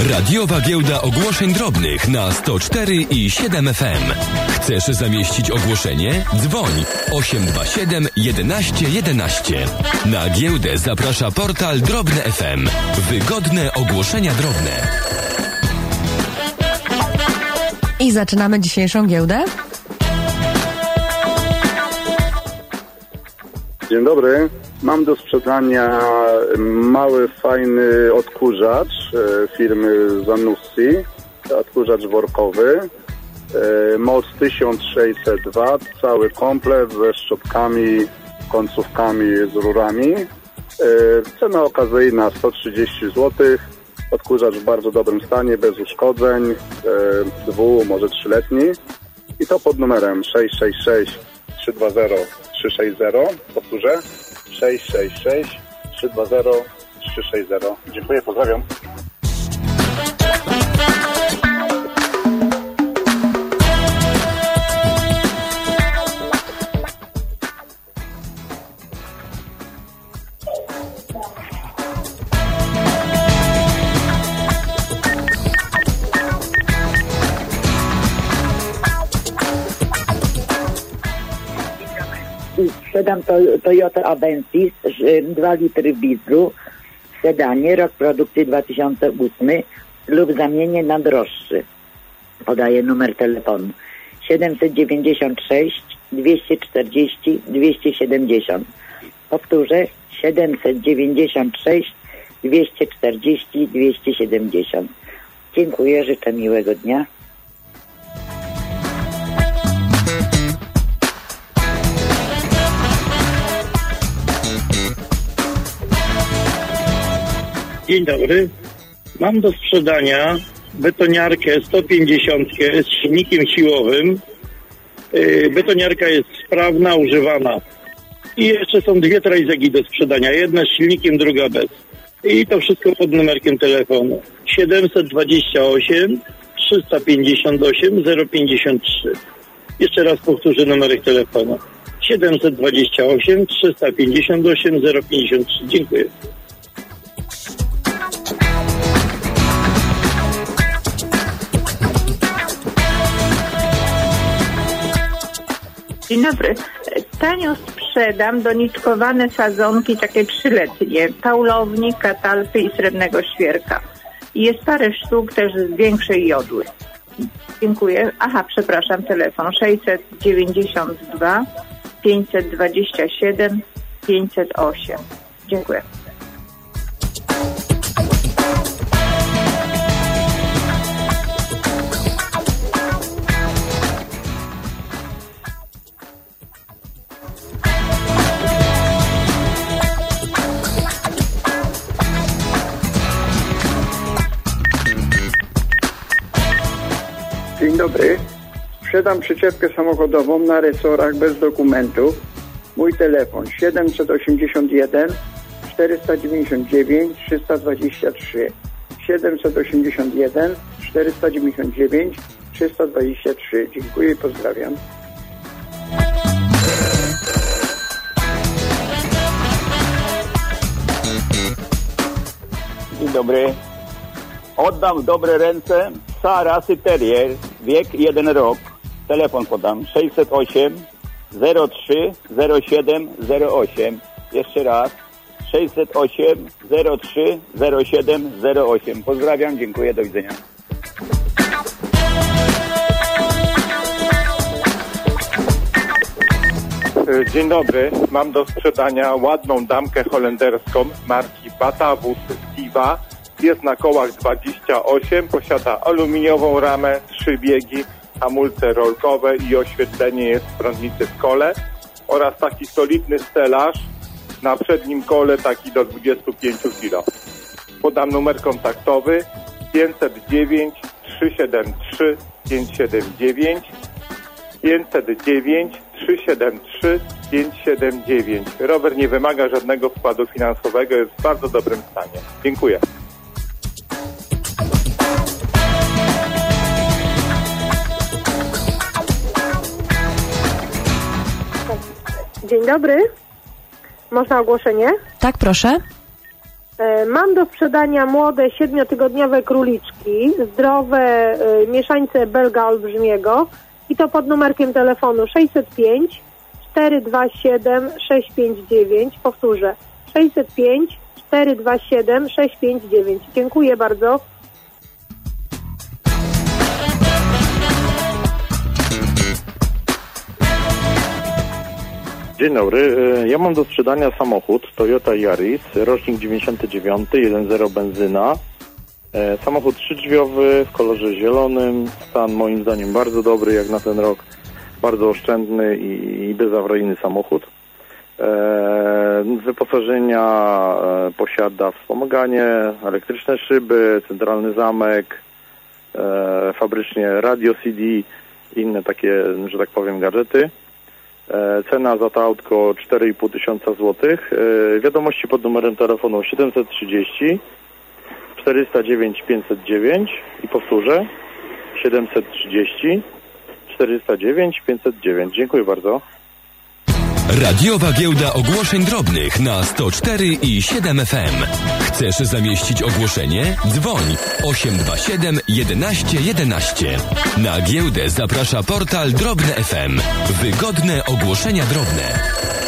Radiowa giełda ogłoszeń drobnych na 104 i 7 FM. Chcesz zamieścić ogłoszenie? Dzwoń 827 11 11. Na giełdę zaprasza portal Drobne FM. Wygodne ogłoszenia drobne. I zaczynamy dzisiejszą giełdę. Dzień dobry. Mam do sprzedania mały, fajny odkurzacz firmy Zanussi. Odkurzacz workowy. Moc 1600 W, cały komplet ze szczotkami, końcówkami z rurami. Cena okazyjna 130 zł. Odkurzacz w bardzo dobrym stanie, bez uszkodzeń, może 3-letni. I to pod numerem 666 320 360. Powtórzę. 666 320 360. Dziękuję, pozdrawiam. Sprzedam Toyota Avensis 2 litry dieslu w sedanie, rok produkcji 2008 lub zamienię na droższy. Podaję numer telefonu 796 240 270. Powtórzę 796 240 270. Dziękuję, życzę miłego dnia. Dzień dobry. Mam do sprzedania betoniarkę 150 z silnikiem siłowym. Betoniarka jest sprawna, używana. I jeszcze są 2 trajzegi do sprzedania. Jedna z silnikiem, druga bez. I to wszystko pod numerkiem telefonu 728 358 053. Jeszcze raz powtórzę numerek telefonu 728 358 053. Dziękuję. Dzień dobry. Tanio sprzedam doniczkowane sadzonki, takie 3-letnie, paulownik, katalpy i srebrnego świerka. I jest parę sztuk też z większej jodły. Dziękuję. Aha, przepraszam, telefon 692 527 508. Dziękuję. Dzień dobry. Sprzedam przyczepkę samochodową na resorach bez dokumentów. Mój telefon 781 499 323. 781 499 323. Dziękuję i pozdrawiam. Dzień dobry. Oddam w dobre ręce psa rasy terrier, wiek 1 rok. Telefon podam 608 03 07 08. Jeszcze raz 608 03 07 08. Pozdrawiam, dziękuję, do widzenia. Dzień dobry. Mam do sprzedania ładną damkę holenderską marki Batavus Diva. Jest na kołach 28, posiada aluminiową ramę, 3 biegi, hamulce rolkowe i oświetlenie jest w prądnicy w kole oraz taki solidny stelaż na przednim kole, taki do 25 kg. Podam numer kontaktowy 509 373 579 509 373 579. Rower nie wymaga żadnego wkładu finansowego, jest w bardzo dobrym stanie. Dziękuję. Dzień dobry. Można ogłoszenie? Tak, proszę. Mam do sprzedania młode 7-tygodniowe króliczki, zdrowe mieszańce belga olbrzymiego i to pod numerkiem telefonu 605 427 659. Powtórzę, 605 427 659. Dziękuję bardzo. Dzień dobry, ja mam do sprzedania samochód Toyota Yaris, rocznik 99, 1.0 benzyna. Samochód 3-drzwiowy w kolorze zielonym, stan moim zdaniem bardzo dobry jak na ten rok, bardzo oszczędny i bezawaryjny samochód. Z wyposażenia posiada wspomaganie, elektryczne szyby, centralny zamek, fabrycznie radio CD, inne takie, że tak powiem, gadżety. Cena za to autko 4,5 tysiąca złotych. Wiadomości pod numerem telefonu 730 409 509 i powtórzę 730 409 509. Dziękuję bardzo. Radiowa giełda ogłoszeń drobnych na 104 i 7 FM. Chcesz zamieścić ogłoszenie? Dzwoń 827 11 11. Na giełdę zaprasza portal Drobne FM. Wygodne ogłoszenia drobne.